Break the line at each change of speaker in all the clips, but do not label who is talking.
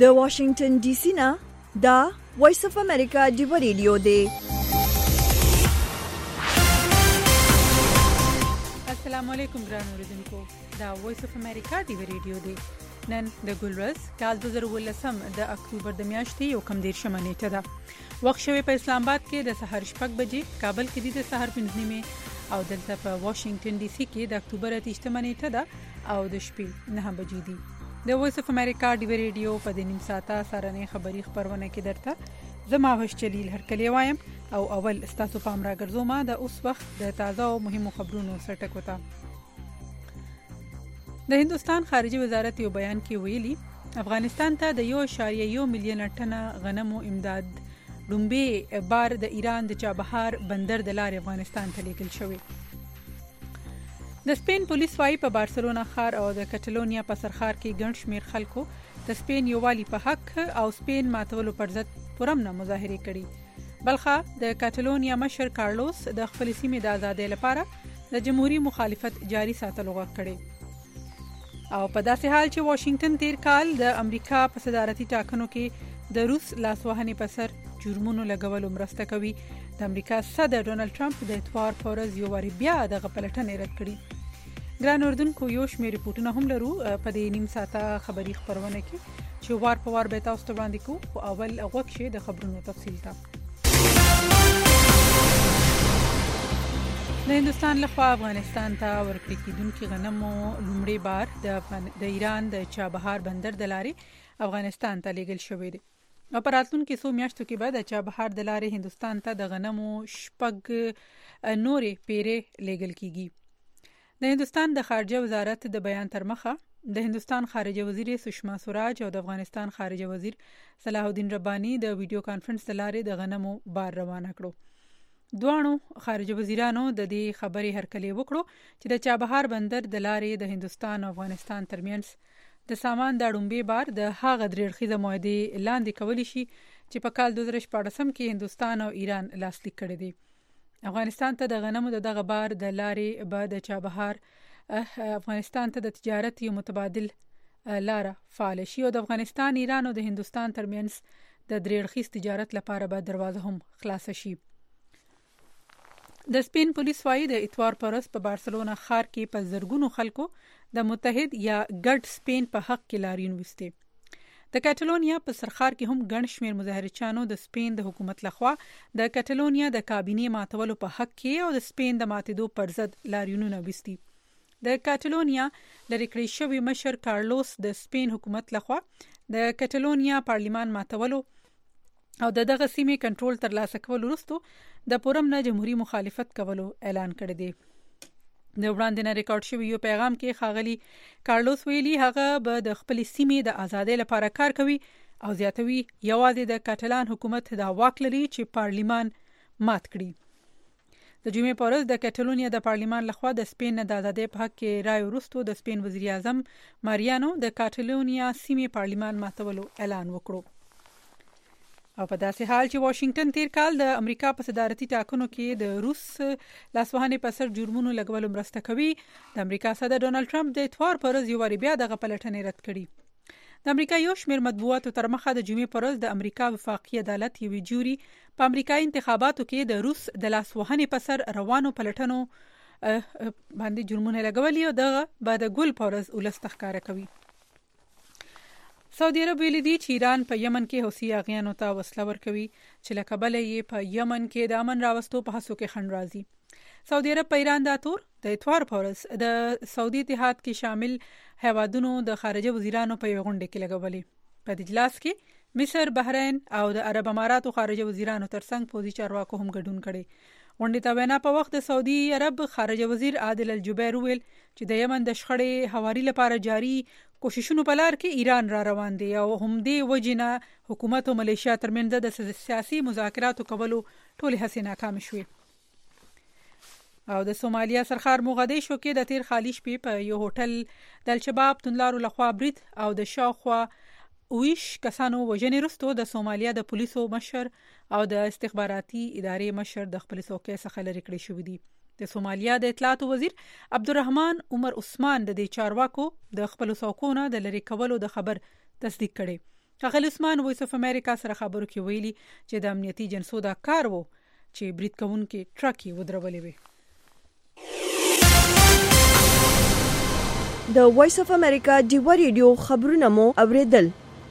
د واشنگټن ډي سي نه دا وایس اف امریکا دی ریډیو دی.
السلام علیکم ګران اوریدونکو، دا وایس اف امریکا دی ریډیو دی. نن د ګلورز کال 2018 د اکتوبر د میاشتې یو کم دیر شمنیټه ده. وخت شوی په اسلام آباد کې د سحر 6 بجې، کابل کې د سحر 5 نیمه او دلته په واشنگټن ډي سي کې د اکتوبر 8 شمنیټه ده او د شپې 9 بجې دي. د وایس اف امریکا دی ریډیو په د نیم ساعته سارنې خبری خبرونه کې درته زما هوش چلیل هرکلی وایم او اول استاسو پام را ګرځوم د اوس وخت د تازه او مهمو خبرونو سرټک وتا. د هندستان خارجي وزارت یو بیان کې ویلي افغانستان ته د 1.1 میلیون ټنه غنمو امداد لومبي بار د ایران د چابهار بندر د لارې افغانستان ته لیږل شوی. د سپین پولیس وايي په بارسلونا ښار او د کټالونیا په سرخار کې ګڼ شمیر خلکو د سپین یووالي په حق او سپین ماتولو پر ضد پرامنه مظاهره کړي. بلخه د کټالونیا مشر کارلوس د خپل سیمې د ازادۍ لپاره د جمهوریت مخالفت جاري ساتلو غوښتل کړي. او په داسې حال چې واشنگټن تیر کال د امریکا په صدارتي ټاکنو کې د روس لاسوهنې په سر جرمونو لګولو مرسته کوي، د امریکا صدر ډونالد ټرمپ د اتوار په ورځ یو واری بیا د غپلټنې رد کړي. ګران اردوونکو، یو شمېر ریپورتونه هم لرو په دې نیم ساعته خبری خبرونه کې چې وار په وار به تاسو ته وړاندې کوو. او اول وخت شي د خبرونو تفصیل ته. د هندستان لخوا افغانستان ته ورکړل کېدونکي غنمو لومړی بار د ایران د چابهار بندر د لارې افغانستان ته لیږل شوی دی. او په راتلونکو څو میاشتو کې به د چابهار د لارې هندستان ته د غنمو 6 نورې پیرې لیږل کیږي. د هندستان د خارجه وزارت د بیان تر مخه د هندستان خارجه وزیر سشما سوراج او د افغانستان خارجه وزیر صلاح الدین ربانی د ویډیو کانفرنس د لارې د غنمو بار روانه کړو. دوانو خارجه وزیرانو د دې خبرې هرکلی وکړو چې د چابهار بندر د لارې د هندستان او افغانستان ترمنځ د سامان د ډومبي بار د هغه درېړخیزه معاهدې لاندې کولی شي چې په کال 2014 کې هندستان او ایران لاسلیک کړي دي. افغانستان ته د غنمو دغه بار د لارې به د چابهار افغانستان ته د تجارت یو متبادل لاره فعال شي او د افغانستان، ایران او د هندستان ترمنځ د درېړخیز تجارت لپاره به دروازه هم خلاص شي. د سپین پولیس وايي د اتوار پر ورځ په بارسلونا ښار کې په زرګونو خلکو د متحد یا ګډ سپین په حق کې لاریون وسته. د کټالونیا په سرخار کې هم ګڼ شمیر مظاهرچیانو د سپین د حکومت لخوا د کټالونیا د کابینې ماتولو په حق کې او د سپین د ماتېدو پر ضد لاریونونه وسته. د کټالونیا لري کړی شوی مشر کارلوس د سپین حکومت لخوا د کټالونیا پارلیمان ماتولو او دغه سیمې کنټرول ترلاسه کول وروسته د پرامنه جمهوریت مخالفت کولو اعلان کړی دی. د وړاندې نه ریکارډ شوی یو پیغام کې ښاغلي کارلوس ویلي هغه به د خپل سیمې د ازادۍ لپاره کار کوي او زیاتوي یوازې د کاتالان حکومت دا واک لري چې پارلیمان مات کړي. د جمعې په ورځ د کټالونیا د پارلیمان لخوا د سپین د ازادۍ په حق کې رائے وروسته د سپین وزیر اعظم ماریانو د کټالونیا سیمې پارلیمان ماتولو اعلان وکړو. او په داسې حال چې واشنگټن تیر کال د امریکا په صدارتي ټاکنو کې د روس لاسوهنې په سر جرمونو لګولو مرسته کوي، د امریکا صدر ډونالد ټرمپ د اتوار پر ورځ یو واری بیا د غپلټنې رد کړي. د امریکا یو شمېر مطبوعاتو تر مخه د جمعې پر ورځ د امریکا وفاقي عدالت یوې جوري په امریکایي انتخاباتو کې د روس د لاسوهنې په سر روانو پلټنو باندې جرمونه لګولي او دغه بعد ګل پر ورځ ولست ښکارا کوي. سعودي عرب ویلي دی چې ایران په یمن کې حوثي اغیانو ته وسله ورکوي چې له کبله یې په یمن کې د امن راوستو په هڅو کې خنډ راځي. سعودي عرب په ایران د تور د اتوار په ورځ د سعودي اتحاد کې شامل هیوادونو د خارجه وزیرانو په یو غونډه کې لګولې. په دې اجلاس کې مصر، بحرین او د عرب اماراتو خارجه وزیرانو ترڅنګ پوځي چارواکو هم ګډون کړي. غونډې ته وینا په وخت د سعودي عرب خارجه وزیر عادل الجبیر ویل چې د یمن د شخړې هواري لپاره جاری کوششونو په لار کې ایران را روان دی او هم دې وجنه حکومت او ملیشیا ترمنځ د سیاسي مذاکراتو کولو ټولې هڅې ناکام شوې. او د سومالیا سرخار موغادیشو کې د تیر خالی شپې په یو هوټل د الشباب توندلارو لخوا برید او د شاوخوا 20 کسانو وژنې وروسته د سومالیا د پولیسو مشر او د استخباراتي ادارې مشر د خپل څوکۍ څخه لرې کړی شوی دی. د سومالیا د اطلاعات وزیر عبدالرحمن عمر عثمان د دې چارواکو د خپل څوکونه د لری کولو د خبر تصدیق کړي ښاغلي عثمان وایس اف امریکا سره خبرو کې ویلي چې د امنیتي جنسو دا کار وو چې برید کوونکي ټرک یې ودرولې وي.
د وایس اف امریکا ډیوا ریډیو خبرونه مو اوریدل.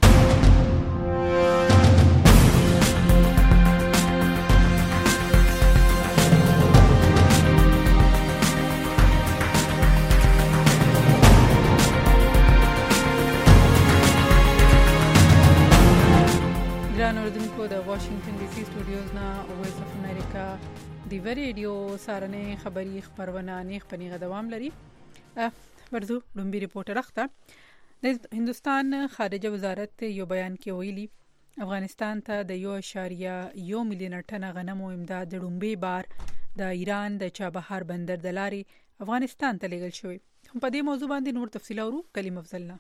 د واشنگټن ډي سي سټوډیوز نه وایس اف امریکا ډیوا ریډیو سارنې خبری خبرونه نه خپنیغه دوام لري. ورزو لومبي ریپورټر اخته د هندستان خارجه وزارت یو بیان کې ویلي افغانستان ته د 1.1 میلیون ټن غنمو امداد د لومبي بار د ایران د چابهار بندر د لارې افغانستان ته لیږل شوی. په دې موضوع باندې نور تفصیل اورو. کلیم افضلنا.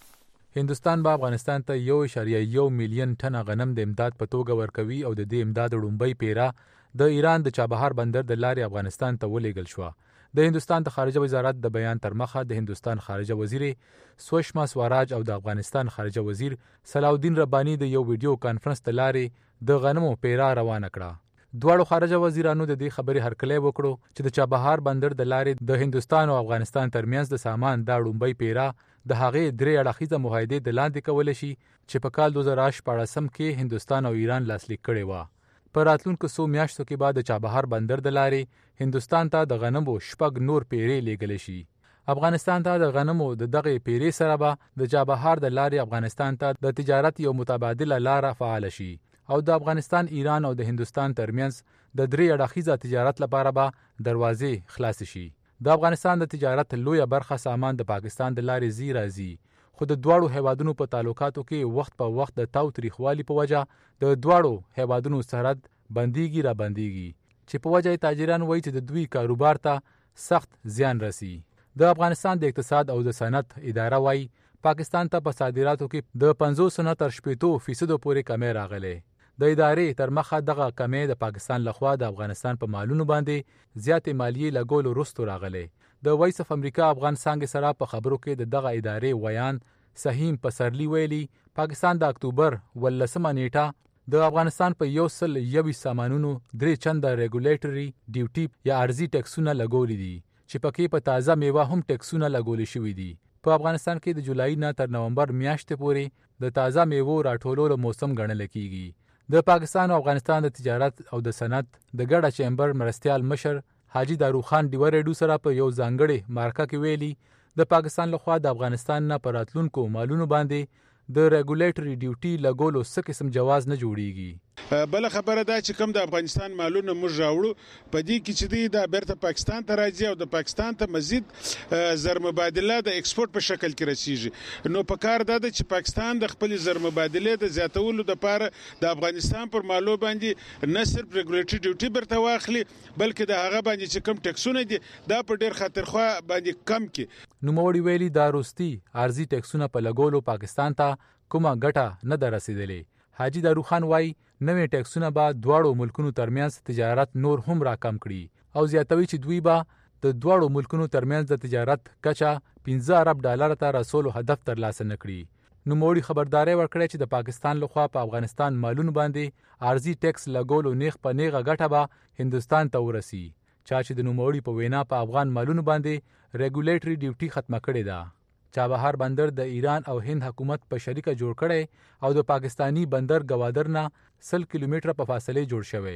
هندستان به افغانستان ته 1.1 میلیون ټن غنم د امداد په توګه ورکوي او د دې امداد لومبي پیرا د ایران د چابهار بندر د لارې افغانستان ته ولېږل شو. د هندستان د خارجه وزارت د بیان تر مخه د هندستان خارجه وزیر سوشما سوراج او د افغانستان خارجه وزیر صلاح الدین ربانی د یو ویډیو کانفرنس د لارې د غنمو پیرا روانه کړه. دواړو خارجه وزیرانو د دې خبرې هرکلی وکړو چې د چابهار بندر د لارې د هندستان او افغانستان ترمنځ د سامان د لومبي پیرا د هغې درې اړخیزه معاهدې د لاندې کول شي چې په کال 2018 کې هندستان او ایران لاسلیک کړي و. په راتلونکو څو میاشتو کې بعد د چابهار بندر د لارې هندستان ته د غنمو شپږ نور پیرې لیږل شي. افغانستان ته د غنمو د دغه پیرې سره به د چابهار د لارې افغانستان ته د تجارت یو متبادله لار فعال شي او د افغانستان، ایران او د هندستان ترمنځ د درې اړخیزه تجارت لپاره به دروازې خلاص شي. د افغانستان د تجارت لویه برخه سامان د پاکستان د لارې زی راځي، خو د دواړو هیوادونو په تعلقاتو کې وخت په وخت د تاو تریخوالي په وجه د دواړو هیوادونو سرحد بنديږي را بنديږي چې په وجه تاجران وایي چې د دوی کاروبار ته سخت زیان رسي. د افغانستان د اقتصاد او د صنعت اداره وایي پاکستان ته په صادراتو کې د 50 تر 80% پورې کمی راغلی. د ادارې تر مخه دغه کمی د پاکستان لخوا د افغانستان په مالونو باندې زیاتې مالیې لګولو وروسته راغلی. د وایس اف امریکا افغان څانګې سره په خبرو کې د دغه ادارې ویان سهیم پسرلی ویلي پاکستان د اکتوبر 18 نیټه د افغانستان په 120 سامانونو 3 چنده ریګولیټري ډیوټي یا ارزي ټیکسونه لګولې دي چې پکې په تازه میوه هم ټیکسونه لګولې شوې دي. په افغانستان کې د جولای نه تر نومبر میاشتې پورې د تازه میوو راټولولو موسم ګڼل کیږي. د پاکستان او افغانستان د تجارت او د صنعت د ګډه چیمبر مرستيال مشر حاجی داروخان ډیوا ریډیو سره په یو ځانګړي مارکه کې ویلي د پاکستان لخوا د افغانستان نه پر راتلونکو مالونو باندې د ریګولیټري ډیوټي لګولو څه قسم جواز نه جوړیږي.
بل خبره دا چې کوم د افغانستان مالونه موږ راوړو په دې کې چې دا بیرته پاکستان ته راځي او د پاکستان ته مزید زر مبادله د ایکسپورت په شکل کې رسیږي. نو په کار دا چې پاکستان د خپل زر مبادله د زیاتولو لپاره د افغانستان پر مالو باندې نه صرف ریګولیټري ډیوټي برته واخلي بلکې د هغه باندې چې کوم ټیکسونه دي دا په ډیر خطرخوا باندې کم کړي.
نوموړي ویلي دا روستي ارزي ټیکسونه په لګولو پاکستان ته کومه ګټه نه دررسیدلې. حاجی داروخان وایي نوې ټیکسونه به دواړو ملکونو ترمنځ تجارت نور هم راکم کړي او زیاتوي چې دوی به د دواړو ملکونو ترمنځ د تجارت کچه 15 ارب ډالر ته رسولو هدف ترلاسه نکړي. نوموړي خبرداري ورکړه چې د پاکستان لخوا په افغانستان مالونو باندې ارزي ټیکس لګولو نیغ په نیغه ګټه به هندستان ته ورسي، چا چې د نوموړي په وینا په افغان مالونو باندې ریګولیټري ډیوټي ختمه کړې ده. چابهار بندر د ایران او هند حکومت په شریکه جوړ کړي او د پاکستانی بندر گوادر نه 100 کیلومتره په فاصله جوړ شوی.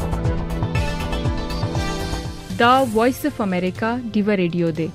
دا وایس اف امریکا ډیوا ریډیو دی.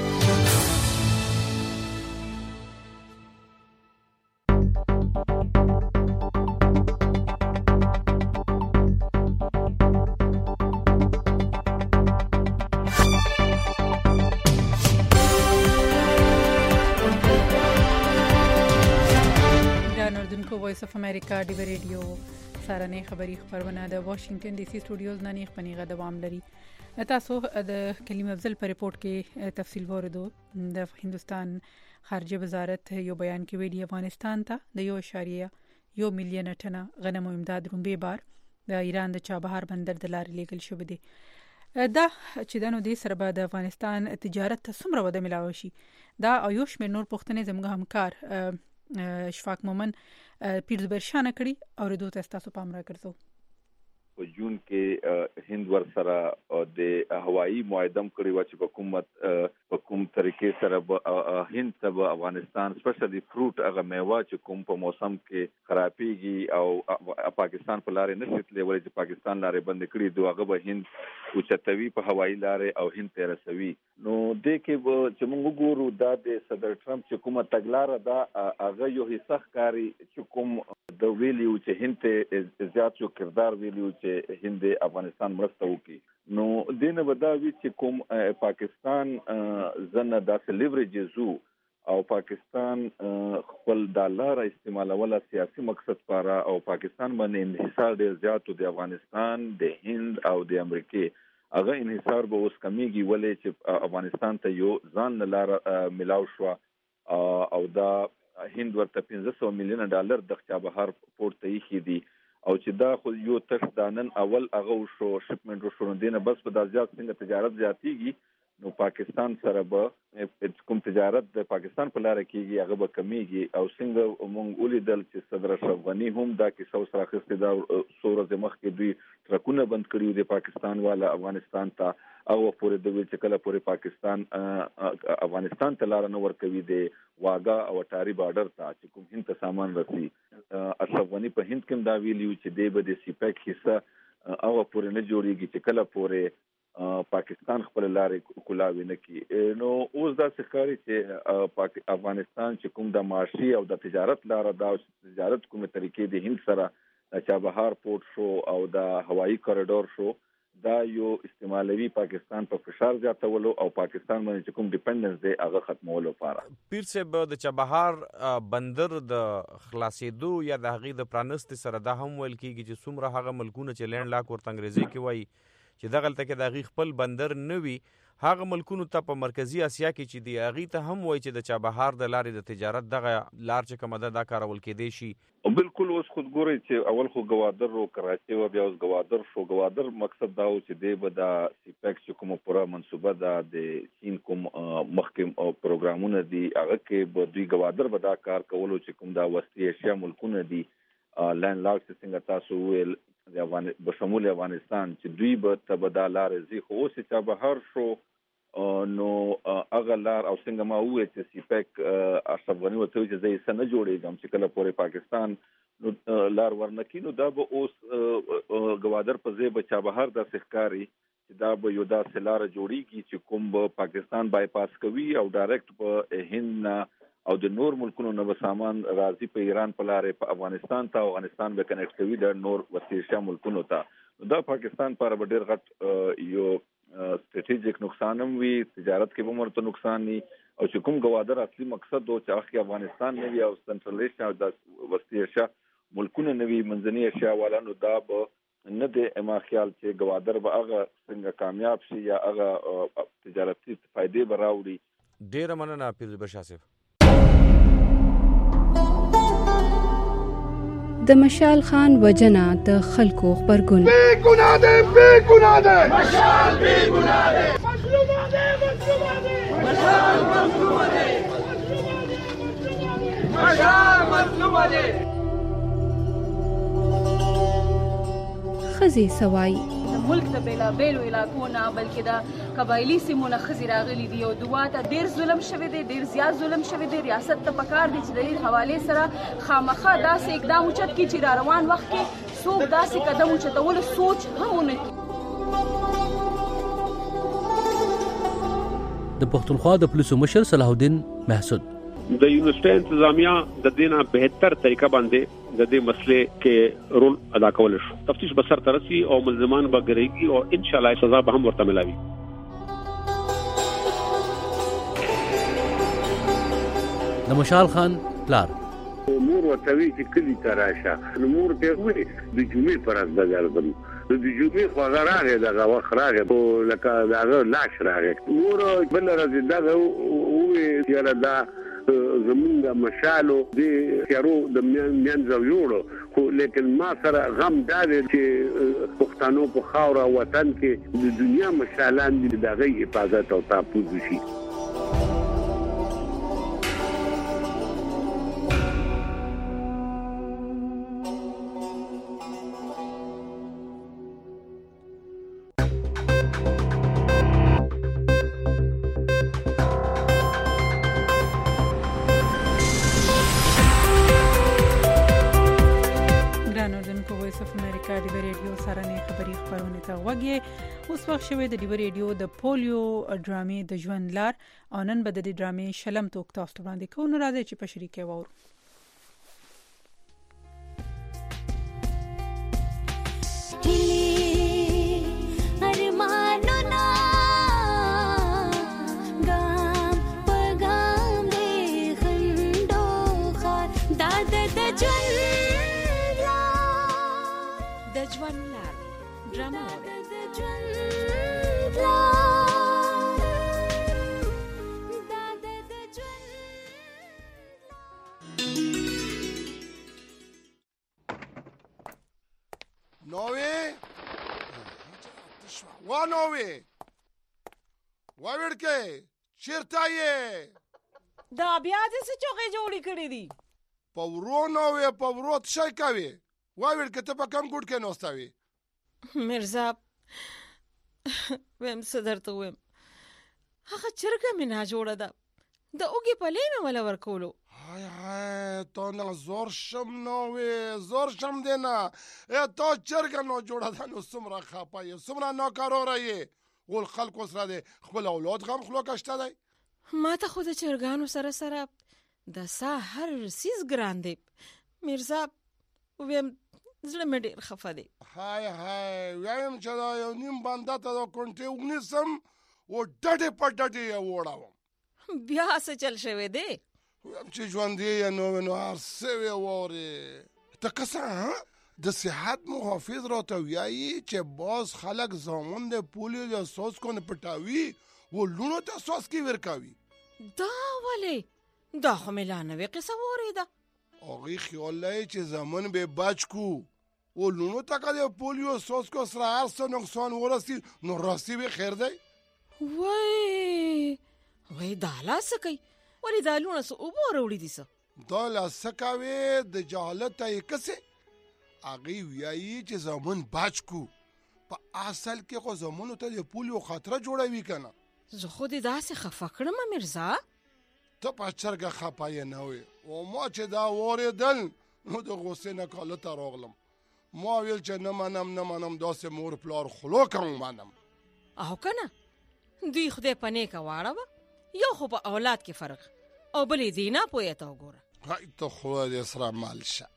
وایس اف امریکا ډیوا ریډیو سارنې خبری خبرونه د واشنگټن ډي سي سټوډیوز نه نیغ پنیغه دوام لري. تاسو د کلیم افضل پر رپورت کې تفصیل وردو. د هندستان خارجه وزارت یو بیان کې ویلي افغانستان ته د 1.1 میلیون ټن غنمو امداد رومبي بار د ایران د چابهار بندر د لارې لیږل شوی دی. دا چې دنو دې سره به د افغانستان تجارت ته څومره وده ملاوي شي دا او یو شمېر نور پوښتنې زموږ همکار اشفاق مومن پیرزبرشانه کړي او دوی تاسو پام را کړو
په جون کې هند ور سره د هوایی معاهده کړی و چې په کوم طریقې سره هند ته افغانستان سپیشلی فروټ هغه میوه چې کوم په موسم کې خرابېږي او پاکستان په لارې نشي تللی ولې چې پاکستان لارې بند کړي دوی هغه به هند اوچتوي په هوایی لارې او هند ته رسوي نو د کې چې موږ وګورو دا د صدر ټرمپ چې کومه تګلاره دا هغه یو حصہ ښکاري چې کوم د ویلیو چې هند زیات شو کردار ویلیو چې هند افغانستان مرسته وکړي نو دینه بداوی چې کوم پاکستان زنه د لیوریجز او پاکستان خپل ډالر استعمالوله سیاسي مقصد لپاره او پاکستان باندې انحصار ډیر زیات د افغانستان د هند او د امریکا هغه انحصار به اوس کمیږي ولې چې افغانستان ته یو ځان لاره ملاو شو او دا هند ورته $500 میلیون د چابهار پورت ته یې دي او چې دا خو یو تش دانن اول هغه شو شپمنټ شو دینه بس په د زیات څنګه تجارت زیاتیږي نو پاکستان سره به کوم تجارت د پاکستان په لار کېږي هغه به کمیږي او څنګه مونږ ولیدل چې صدر اشرف غنی هم دا کیسه سره اخیستې دا څو مخ کې دوی ټرکونه بند کړیو د پاکستان والا افغانستان ته او پورې د ویل چې کله پورې پاکستان افغانستان ته لار نه ورکوي د واګا او ټاری بارډر ته چې کوم هند ته سامان رسي اشرف غنی په هند کې دا ویلیو چې د به د سیپیک حصہ او پورې نه جوړیږي چې کله پورې پاکستان خپل لارې کولاوي نه کی نو اوس دا ښکاري چې افغانستان چې کوم د معاشي او د تجارت لار دا تجارت کومه طریقې د هند سره د چابهار پورت شو او د هوایی کوریډور شو دا یو استعمالوي پاکستان په فشار زیاتولو او پاکستان باندې کوم ډیپندنس دی هغه ختمولو لپاره
پیر صاحب د چابهار بندر د خلاصېدو یا د هغې د پرانست سره دا هم ویل کېږي چې څومره هغه ملکونه چې لینډ لاک ورته انګریزي کې وایي چې دغلته کې د هغې خپل بندر نه وي هغه ملکونو ته په مرکزي اسیا کې چې دی هغې ته هم وایي چې د چابهار د لارې د تجارت دغه لار چې کومه ده دا کارول کېدی شي
بالکل اوس خود ګورئ چې اول خو ګوادر او کراچي و بیا اوس ګوادر شو ګوادر مقصد دا و چې دی به د سیپیک چې کومه پوره منصوبه ده د چین کوم مخکې پروګرامونه دي هغه کې به دوی ګوادر به دا کار کولو چې کوم دا وسطي ایشیا ملکونه دي لینډ لاک څنګه تاسو ویل بشمول افغانستان چې دوی به تبادلار زی خو اوس چابهار شو نو هغه لار او څنګه ما وې چې سیپیک اشرف غنی وته چې زې سن جوړېږم چې کله پورې پاکستان نو لار ورنکینو دا به اوس ګوادر په ځای به چابهار د ښکاری چې دا به یو دا سلار جوړیږي چې کوم به پاکستان بایپاس کوي او ډایرکټ په هند او د نور ملکونو نه سامان راځي په ایران په لارې په افغانستان ته افغانستان به کنیکټ کوي د نور وسیله ملکونو ته دا پاکستان پر ډېر غټ یو سټریټیجیک نقصان هم وي تجارت کې به مرته نقصان ني او چې کوم ګوادر اصلي مقصد و چې هغه افغانستان نه وي او سنټرل ایشیا او د وسیله ملکونو نه وي منځني ایشیا والا نو دا به نه د ما خیال چې ګوادر به هغه څنګه کامیاب شي یا هغه تجارتي فائدې به راوړي
ډېر مننه پیر بشاسف
د مشال خان وجنه د خلکو خبرګون
بے گناہ ده مشال بے گناہ ده مظلوم ده
خزي سوای
ملک د بیلا بیلو علاقو نه بلکې د قبایلی سیمونه خزي راغلي دي او دواته ډیر ظلم شوی دی ډیر زیات ظلم شوی دی ریاست ته پکار دي چې د دې حواله سره خامخا داسې اقدام اوچت کی چې را روان وخت کې څوک داسې قدم اوچتول سوچ هم نه کوي
د پښتونخوا د پولیسو مشر صلاح الدین محسود
د یونیورسيټي انتظامیه د دینه بهتر طریقه باندې د دې مسلې کې رول ادا کول شو تفتیش بسر ترسي او ملزمان به ګرېږي او ان شاء الله سزا به هم ورته ملاوي
د مشال خان پلار
مور وتوی چې کلی تراشه نو مور ته وې د جمعې پر از بغردم د جمعې خو غراغه دغه وخت راغی او لکه دغه لاش راغی مور بل راځي دغه وې یاره دا زمونږ مشالو د تیارو د منځو جوړو خو لیکن ما سره غم دا دی چې پښتنو په خاوره وطن کې د دنیا مشالان دي دغه حفاظت او تحفظ شي
امریکا ډیوی ریډیو سره نه خبري خبرونه ته وګورئ. اوس وخت شوی د ډیوی ریډیو د پولیو ډرامې د ژوند لار او نن به د ډرامې شلم توک تاسو وړاندې کوو. نو راځي چې په شریکه وورو.
ژوند لار ډرامه
نوې وا نوې وا ورکه چیرته یې
دا بیا دې څه چوغې جوړې کړې دي
پورو نوې پورو څه کوي واویل که ته په کم ګوډ کې نوستاوي
مرزا ویم صدر ته ویم هغه چرګه مې نه جوړه ده د اوږې پلې مې ولا ورکولو
هاي هاي تو نه زور شم نوې زور شم دی نه تو چرګه نو جوړه ده نو څومره خپه یې څومره ناکاره یې ول خلکو سره دی خپل اولاد غم خلو کشته دی
ما ته خو د چرګانو سره سره د سا هر سیز ګران دی مرزا ویم زړه مې ډېر خفه دی
هاي هاي وایم چې دا یو نیم بنده ته دا کونټې ونیسم او ډډې په ډډې یې وړاوم
بیا څه چل شوی دی
ویم چې ژوندی یې نو هر څه وې وورې ته کسه د صحت محافظ راته وایي چې باز خلک زامن د پولیو د سوس کو نه پټاوي و لونو ته سوس کې ورکاوي
دا ولې دا خو مې لا نوې قصه واورېده
هغوی خیال لري چې زمون به بچ کو او لونو ته که د پولیو سوس کو سره هر څه نقصان ورسي نو راسي به خیر دی
وای دا لا څه کوي ولې دا لونه څه اوبه راوړي دي څه
دا لا څه کوي د جهالت ته یې کسې هغوی وایي چې زمون بچ کو په اصل کې خو زمونو ته د پولیو خطره جوړوي که نه
زه خو دې داسې خفه کړم مرزا
ته په چرګه خپه یې نه وې او ما چې دا واورېدل نو د غوسې نه کاله ته راغلم ما ویل چې نه منم داسې مور پلار خلو کوم منم
او که نه دوی خدای په نیکه واړوه یو خو په اولاد کې فرق او بلې دې نه پوهې ته وګوره
هی ته خدای دې سره مل شه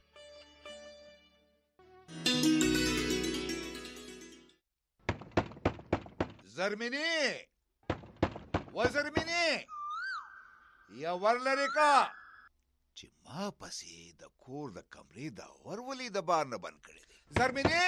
زرمینی و زرمینی یا ورلری کا چې ما پسې د کور د کمرې دا ورولې د بار نه بند کړی دی زرمینی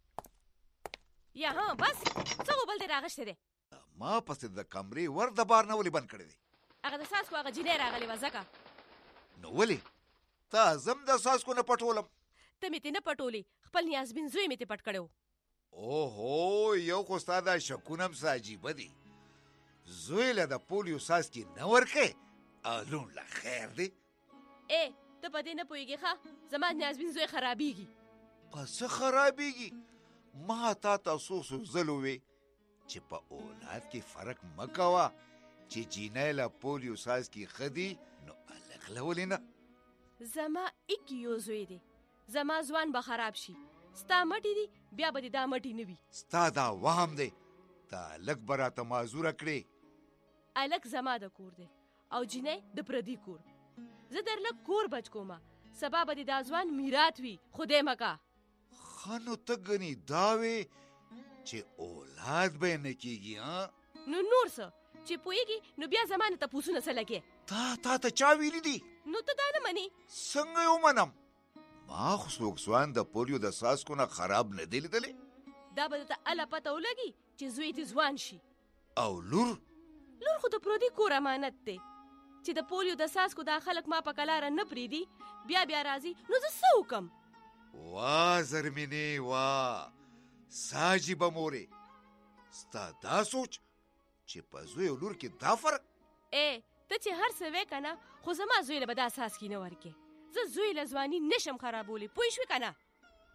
یا ها بس څه وبل دې راغشته دی
ما پسې د کمرې ور د بار نه ولې بند کړی دی
هغه د ساسکو هغه جینۍ راغلی وه ځکه
نو ولې تا زم د ساسکو نه پټولم
ته مې ترې نه پټولې خپل نیازبین زوی مې ترې پټ کړی و
اوهو یو خو ستا دا شکونه هم څه عجیبه دي زوی له د پولیو ساسکي نه ورکې لون لا خیر دی
ته په دې نه پوهېږې ښه زما نیازبین زوی خرابېږي
په څه خرابېږي ما تا ته څو ځل ووې چې په اولاد کې فرق مه کوه چې جینۍ له پولیو ساسکي ښه دي نو هلک له ولې نه
زما ایک یو زوی دی زما ځوان به خراب شي ستا مټې دي بیا به دې دا مټې نه وي
ستا دا وهم دی تا هلک به راته معذوره کړې
هلک زما د کور دی او جینۍ د پردي کور زه درله کور بچ کومه سبا به دې دا ځوان میرات وي خدای مکا
ښه نو ته ګنې دا وې چې اولاد به یې نه کېږي
نو نور څه چې پوهېږي نو بیا زما نه تپوسونه څه لګې
تا ته چا ویلي دي
نو ته دا نه منې
څنګه یې ومنم ما خو څوک ځوان د پولیو د ساسکو نه خراب نه دی لیدلی
دا به درته اله پته ولګي چې زوی دې ځوان شي
او لور
خو د پردي کور امانت دی چې د پولیو د ساسکو دا خلک ما په کلاره نه پرېږدي بیا راځي نو زه څه وکم
وا زرمینې وا سا عجیبه مورې ستا دا سوچ چې په زوی او لور کې دا فرق
ته چې هر څه وې که نه خو زما زوی له به دا ساسکي نه ورکې زه زوی له ځواني نشم خرابولی پوه شوې که نه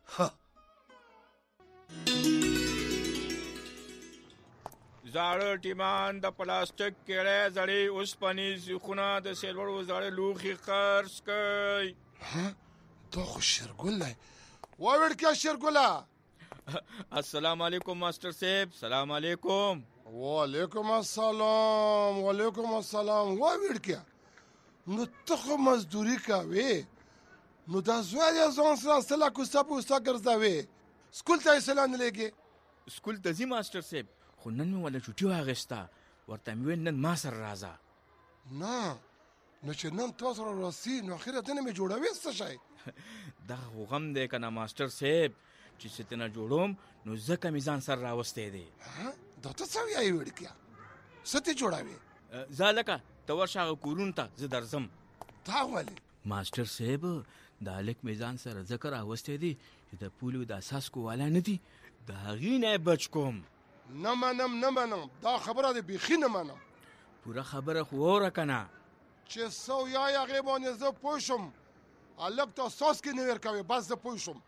زاړه ټیمان د پلاستیک کېړی زړې اوسپنیز سیخونه د سیلوړو زاړه لوښي خرڅ کوي
دا خو شېرګل دی واوړ کې شېرګله
السلام علیکم ماستر صاحب. سلام علیکم.
وعلیکم السلام. وعلیکم السلام. وا وړکیا نو ته خو مزدوري کوي نو دا زوی یې ځان سره سلا کوستا پوستا ګرځوي سکول ته یې سلام لګي
سکول ته ځي ماستر صاحب خو نن مې ولا چټي واغستا ورته مې نن ما سره راځه
نه نو چې نن تاسو را راسي نو اخیرا ته مې جوړوي څه شي
دا غم دی کنه ماستر صاحب چې ستنه جوړوم نو ځکه مې ځان سره راوستې دی.
دا ته څه وایې وړکیا څه ته جوړوي
زالکه ته ورشه کورون ته زه درځم.
تا ولې
ماستر صاحب دا لیک مې ځان سره ذکر راوستې دی چې د پولیو د اساس کوواله نه دي د هغې نه بچ کوم.
نه منم دا خبره دی بیخي نه منم.
پوره خبره خو وره کنه
چې سو یا هغې باندې زه پوه شم هلک ته ساس کې نه ورکوي بس زه پوه شم.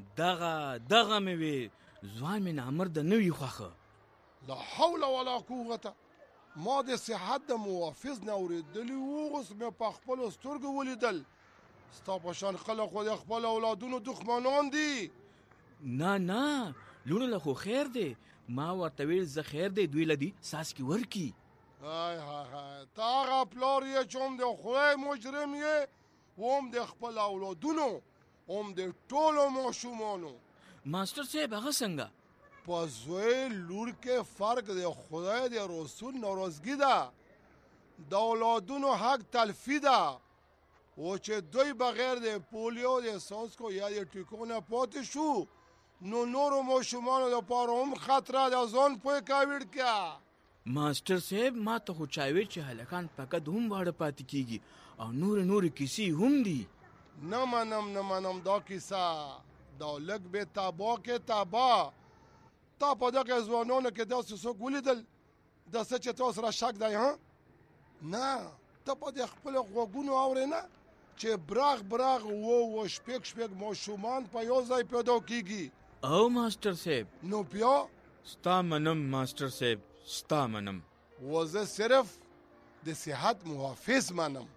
دغه مې وي ځوان مې نامرده نه وي خوښه.
لا حول ولا قوته. ما د صحت د محافظ نه اورېدلي وو اوس مې په خپلو سترګو ولیدل ستا په شان خلک خو د خپلو اولادونو دښمنان دي.
نه لوڼو له خو خیر دی ما ورته ویل زه خیر دی دوی له دي ساسکي ورکي.
تا هغه پلار یې چې هم د خدای مجرم یې هم د خپل اولادونو هم د ټولو ماشومانو.
ماستر صاحب هغه څنګه
په زوی لور کې فرق د خدای د رسول ناراضګي ده د اولادونو حق تلفی ده او چې دوی بغیر د پولیو د ساسکو یا د ټیکو نه پاتې شو نو نورو ماشومانو لپاره هم خطره ده. ځان پوه کوه وړکیا.
ماستر صاحب ما ته خو چاوي چې هلکان فقط هم واړه پاتې کیږي او نور کیسې هم دي.
نه منم دا کیسه دا لږ به تابا کې تابا. تا په دغه ځوانانو کې داسې څوک ولیدل د څه چې تاسو را شک دی ها؟ نه ته په د خپلو غوږونو اورې نه چې براغ و شپږ ماشومان په یو ځای پیدا کیږي.
او ماستر صاحب
نو بیا
ستا منم ماستر صاحب ستا منم
و زه صرف د صحت محافظ منم.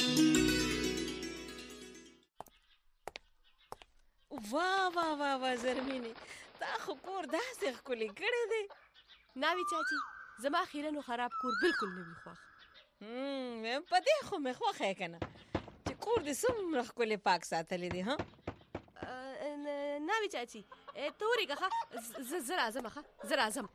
وا زرمینی تا خو کور داسې ښکلی کړی دی.
ناوی چاچی زما خیرن و خراب کور بالکل نوی خوښ.
په دې خو مې خوښ یې که نه چې کور دې څومره ښکلی پاک ساتلی دی. ها
ناوی چاچی ته ورېږه ښه زه راځم ښه زه راځم.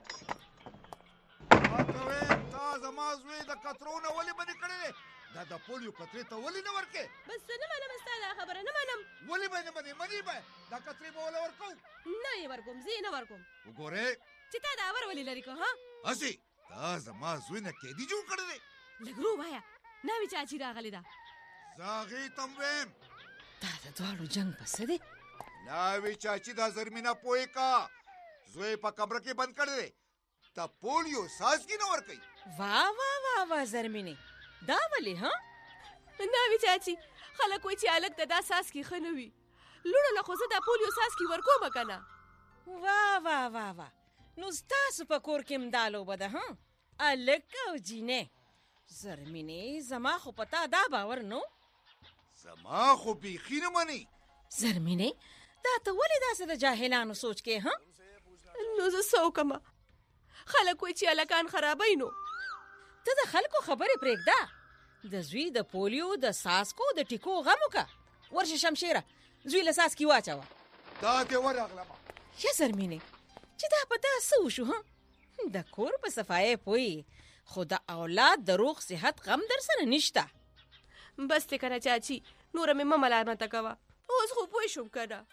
ماته وې تا زما زوی د کترو نه ولې بندې کړی دی دا د پولیو کترې ته ولې نه ورکې؟
بس نه منم ستا دا خبره نه منم.
ولې به نه منې منې به دا کترې به وله ورکوم.
نه یې ورکوم زه یې نه ورکوم.
وګورې
چې تا دا ور ولې لرې کړو ها؟
هسې تا زما زوی نه قیدي جوړ کړی دی.
لږ ورو وایه ناوی چاچی راغلی ده.
زه هغې ته هم ویم
دا د دواړو جنګ پسه دی.
ناوی چاچی دا زرمینه پوهې کا زوی په کمره کې بند کړی دی ته پولیو سازګي نه ورکوي.
وا زرمینې دا ولې ها؟
ناوی چاچی خلک وایي چې هلک ته دا ساسکي ښه نه وي لوڼو له خو زه دا پولیو ساسکي ورکومه که نه.
وا نو ستاسو په کور کې هم دا لوبه ده ها هلک او جینۍ. زرمینې زما خو په تا دا باور نو.
زما خو بیخي نه منې.
زرمینې دا ته ولې داسې د جاهلانو سوچ کې ها؟
نو زه څه وکړمه خلک وایي چې هلکان خرابوي. نو
ته د خلکو خبرې پرېږده د زوی د پولیو د ساسکو د ټیکو غم وکړه. ورشه شمشیره زوی له ساسکي واچوه.
دا دې ورغلمه.
ښه زرمینې چې دا په تا څه وشو ها؟ د کور په صفایۍ پوهې خو د اولاد د روغ صحت غم در سره نشته.
بس دې که نه چاچی نوره مې مه ملامته کوه اوس خو پوه شوم که نه.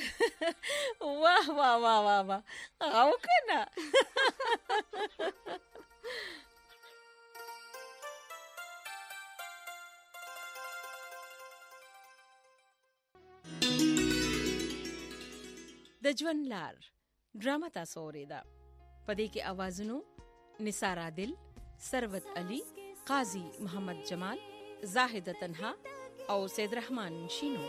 واه او که نه. د ژوند لار ډرامه تاسو اوریده. په دې کې اوازونو نثار عادل، ثروت علي، قاضي محمد جمال، زاهده تنها او سید رحمان شینو.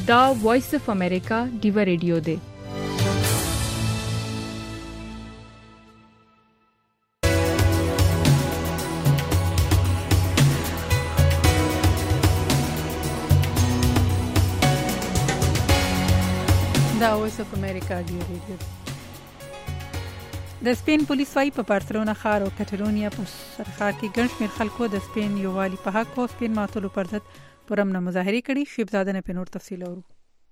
دا وایس اف امریکا ډیو ریډیو دی.
دا وایس اف امریکا ډیو ریډیو. د سپین پولیس وايي په بارسلونا ښار او کټالونیا په سرخار کې ګڼ شمېر خلکو د سپین یووالي په حق او سپین ماتولو پر ضد پرامن مظاهرې کړي. شیب زاده نه په نور تفصیل اورو.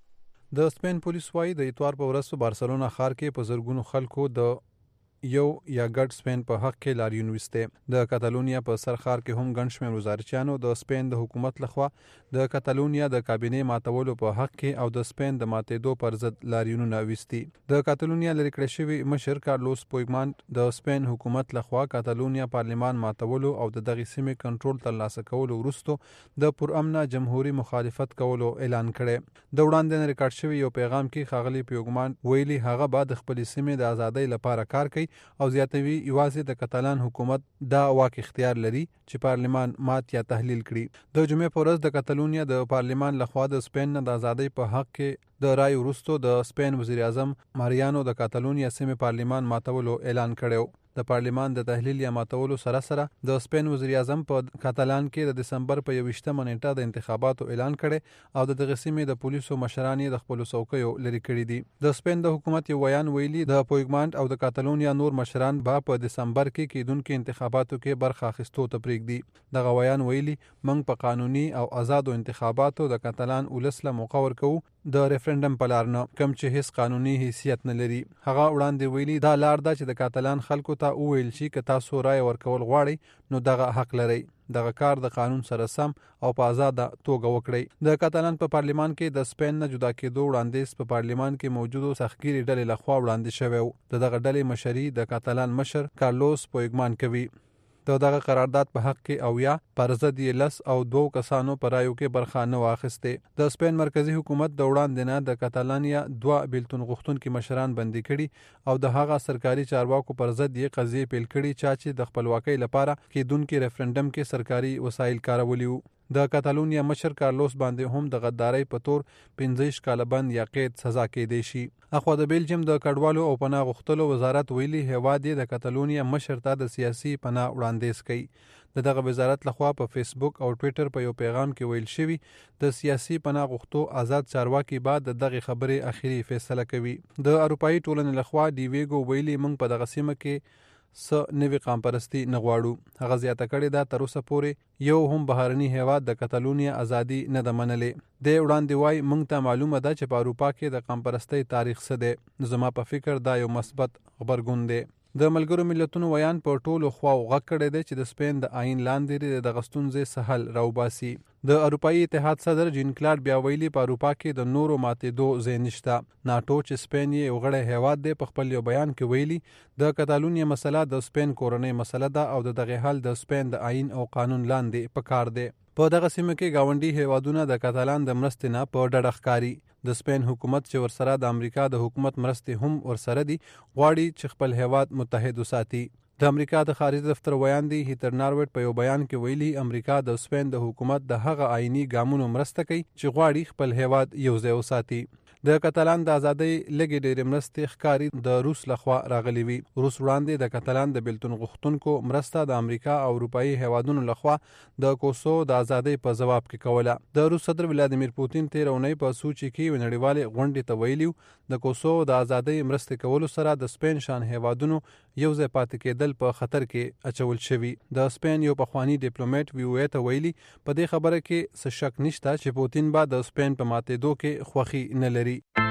د سپین پولیس وايي د اتوار په ورځ په بارسلونا ښار کې په زرګونو خلکو د یو یا ګډ سپین په حق کې لاریون وسته. د کټالونیا په سرخار کې هم ګڼ شمېر وزارچیانو د سپین د حکومت لخوا د کټالونیا د کابینې ماتولو په حق کې او د سپین د ماتېدو پر ضد لاریونونه وستی. د کټالونیا لري کړی شوی مشر کارلوس پویګمانټ د سپین حکومت لخوا کټالونیا پارلمان ماتولو او د دغه سیمې کنټرول ترلاسه کولو وروسته د پرامنه جمهوریت مخالفت کولو اعلان کړي. د وړاندې ریکارډ شوی یو پیغام کې ښاغلي پویګمانټ ویلي هغه بعد خپل سیمې د ازادۍ لپاره کار کوي او زیاتوي یوازې د کتالان حکومت دا واک اختیار لري چې پارلمان مات یا تحلیل کړي. د جمعې په ورځ د کتالونیا د پارلمان لخوا د سپین نه د ازادۍ په حق کې د رای وروسته د سپین وزیر اعظم ماریانو د کتالونیا سیمې پارلمان ماتولو اعلان کړو. د پارلمان د تحلیل یا ماتولو سره سره د سپین وزیر اعظم په کاتالان کې د دسمبر په 28مه نیټه د انتخاباتو اعلان کړي او د دغه سیمې د پولیسو مشران د خپل څوکیو لري کړي دي. د سپین د حکومت یو بیان ویلي د پویګمانټ او د کاتالونیا نور مشران په دسمبر کې کېدونکو انتخاباتو کې برخه اخیستو ته پرېږدي. دغه بیان ویلي موږ په قانوني او آزادو انتخاباتو د کاتالان ولس له موقع ورکو د ریفرندم په لار نه کوم چې هیڅ قانوني حیثیت نه لري. هغه وړاندې ویلي دا لار ده چې د کاتالان خلکو ته وویل شي که تاسو رای ورکول غواړئ نو دغه حق لرئ. دغه کار د قانون سره سم او په آزاده توګه وکړئ. د کاتالان په پارلمان کې د سپین نه جدا کېدو وړاندیز په پارلمان کې موجودو سختګیري ډلې لخوا وړاندې شوی و. دغه ډلې مشري د کاتالان مشر کارلوس پویګمان کوي. دغه قرارداد په حق کې او یا پر ضد یې 10 او 2 کسانو پر رایو کې برخه نه واخیسته. د سپین مرکزی حکومت د وړاندې نه د کاتالانیا 2 بیلتون غوښتونکي مشران بندي کړي او د هغه سرکاري چارواکو پر ضد یې قضیې پیل کړي چې د خپلواکۍ لپاره کېدونکي ریفرندم کې سرکاري وسایل کارولي وو. د کاتالونیا مشر کارلوس باندې هم د غدارۍ په تور 15 کاله بند یا قید سزا کېدی شي. اخوا د بیلجیم د کډوالو او پناه غوښتلو وزارت ویلي هیواد یې د کاتالونیا مشر ته د سیاسي پناه وړاندیز کوي. دغه وزارت لخوا په فیسبوک او ټوئیټر په یو پیغام کې ویل شوی د سیاسي پناه غوښتو آزاد چارواکي بعد دغه خبرې اخیری فیصله کوي. د اروپאי ټولنې لخوا ډیویګو ویلي موږ په دغه سیمه کې نوی قام پرستی نه غواړو. هغه زیاته کړې ده تر اوسه پورې یو هم بهرني هیواد د کاتالونیا ازادي نه ده منلې. د وړاندې وای موږ ته معلومه ده چې په اروپا کې د قام پرستی تاریخ څه دی. زما په فکر دا یو مثبت خبرګون دی. د ملګرو ملتونو ویان په ټولو خواو غږ کړی دی چې د سپین د آئین لاندې د غستونځې سهل راوباسي. د اروپאי اتحاد صدر جین کلاډ بیا ویلي په اروپا کې د نورو ماتېدو ځای نشته. ناټو چې سپین یې یو غړی هیواد دی په خپل یو بیان کې ویلي د کاتالونیا مسله د سپین کورنۍ مسله ده او د دغه حل د سپین د آئین او قانون لاندې پکار دی. په دغه سیمه کې گاونډي هیوادونه د کاتالان د مرستې نه په ډډه ښکاري. د سپین حکومت چې ورسره د امریکا د حکومت مرستې هم ورسره دي غواړي چې خپل هیواد متحد وساتي. د امریکا د خارجه دفتر ویان دی هیتر نارویټ په یو بیان کې ویلي امریکا د سپین د حکومت د هغه آئینی ګامونو مرسته کوي چې غواړي خپل هیواد یو ځای وساتي. د کاتالان د ازادۍ لګي ډېرې مرستې ښکاری د روس لخوا راغلي وي. روس وړاندې د کاتالان د بیلتون غوښتونکو مرسته د امریکا او اروپאי هیوادونو لخوا د کوسوو د ازادۍ په جواب کې کوله. د روس صدر ولادیمیر پوتین تیر اونۍ په سوچي کې نړیوالې غونډې ته ویلي د کوسوو د ازادۍ مرستې کولو سره د سپین شان هیوادونو یو ځای پاتې کېدل په خطر کې اچول شوی. د سپین یو پخوانی ډیپلوماټ وی او ای ته ویلي په دې خبره کې څه شک نشته چې پوتین به د سپین په ماتېدو کې خوښي نه لري.